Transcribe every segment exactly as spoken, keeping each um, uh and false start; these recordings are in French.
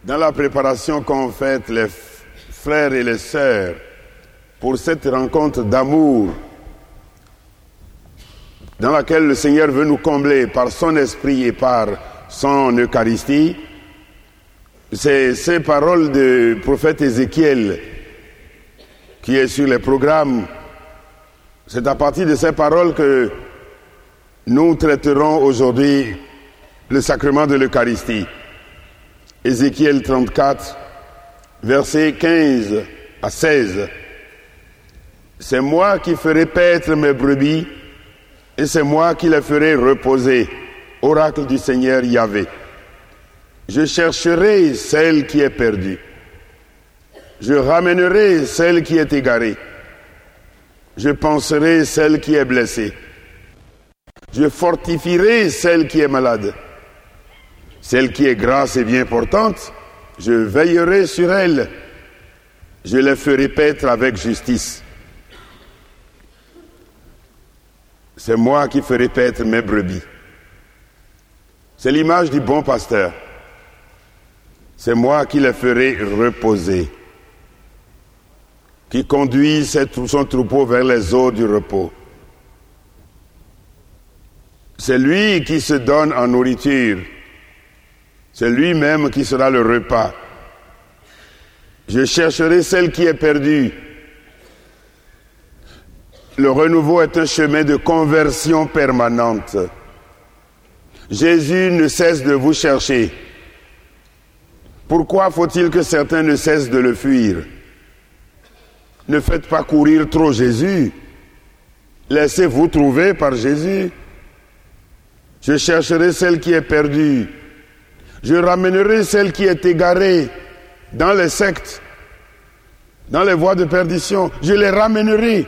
Dans la préparation qu'ont faite les frères et les sœurs pour cette rencontre d'amour dans laquelle le Seigneur veut nous combler par son esprit et par son Eucharistie, c'est ces paroles du prophète Ézéchiel qui est sur les programmes. C'est à partir de ces paroles que nous traiterons aujourd'hui le sacrement de l'Eucharistie. Ézéchiel trente-quatre, versets quinze à seize. C'est moi qui ferai paître mes brebis et c'est moi qui les ferai reposer. Oracle du Seigneur Yahvé. Je chercherai celle qui est perdue. Je ramènerai celle qui est égarée. Je panserai celle qui est blessée. Je fortifierai celle qui est malade. Celle qui est grasse et bien portante, je veillerai sur elle. Je les ferai paître avec justice. C'est moi qui ferai paître mes brebis. C'est l'image du bon pasteur. C'est moi qui les ferai reposer, qui conduit son troupeau vers les eaux du repos. C'est lui qui se donne en nourriture. C'est lui-même qui sera le repas. Je chercherai celle qui est perdue. Le renouveau est un chemin de conversion permanente. Jésus ne cesse de vous chercher. Pourquoi faut-il que certains ne cessent de le fuir? Ne faites pas courir trop Jésus. Laissez-vous trouver par Jésus. Je chercherai celle qui est perdue. Je ramènerai celle qui est égarée dans les sectes, dans les voies de perdition. Je les ramènerai.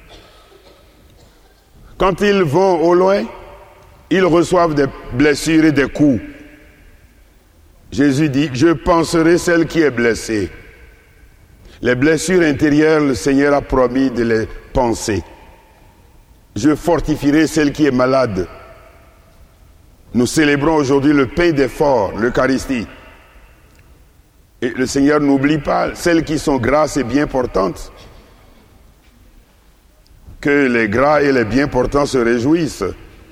Quand ils vont au loin, ils reçoivent des blessures et des coups. Jésus dit, je panserai celle qui est blessée. Les blessures intérieures, le Seigneur a promis de les panser. Je fortifierai celle qui est malade. Nous célébrons aujourd'hui le pain des forts, l'Eucharistie. Et le Seigneur n'oublie pas celles qui sont grasses et bien portantes. Que les gras et les bien portants se réjouissent.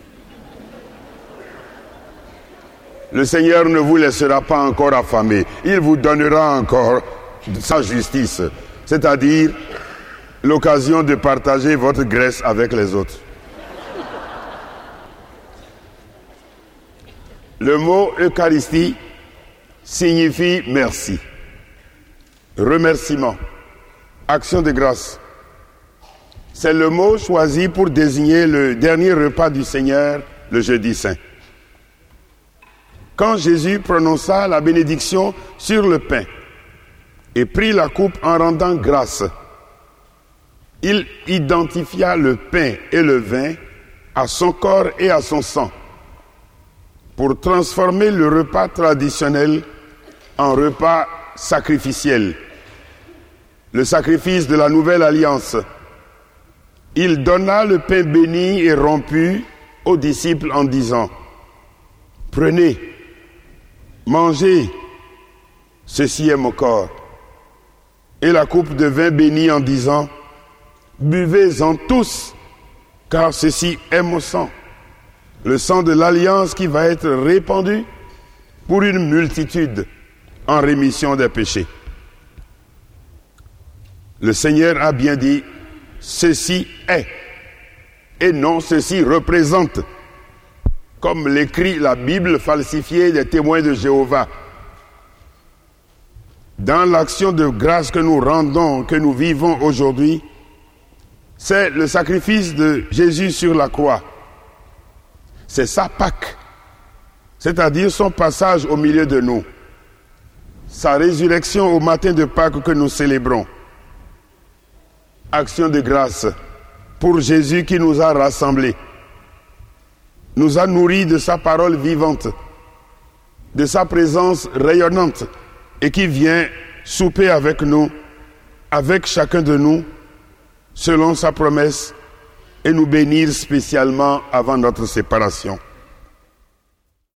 Le Seigneur ne vous laissera pas encore affamés. Il vous donnera encore sa justice, c'est-à-dire l'occasion de partager votre graisse avec les autres. Le mot Eucharistie signifie merci, remerciement, action de grâce. C'est le mot choisi pour désigner le dernier repas du Seigneur, le jeudi saint. Quand Jésus prononça la bénédiction sur le pain et prit la coupe en rendant grâce, il identifia le pain et le vin à son corps et à son sang pour transformer le repas traditionnel en repas sacrificiel, le sacrifice de la nouvelle alliance. Il donna le pain béni et rompu aux disciples en disant, « Prenez, mangez, ceci est mon corps. » Et la coupe de vin béni en disant, « Buvez-en tous, car ceci est mon sang. » Le sang de l'alliance qui va être répandu pour une multitude en rémission des péchés. Le Seigneur a bien dit, ceci est, et non ceci représente, comme l'écrit la Bible falsifiée des témoins de Jéhovah. Dans l'action de grâce que nous rendons, que nous vivons aujourd'hui, c'est le sacrifice de Jésus sur la croix. C'est sa Pâque, c'est-à-dire son passage au milieu de nous, sa résurrection au matin de Pâques que nous célébrons. Action de grâce pour Jésus qui nous a rassemblés, nous a nourris de sa parole vivante, de sa présence rayonnante et qui vient souper avec nous, avec chacun de nous, selon sa promesse, et nous bénir spécialement avant notre séparation.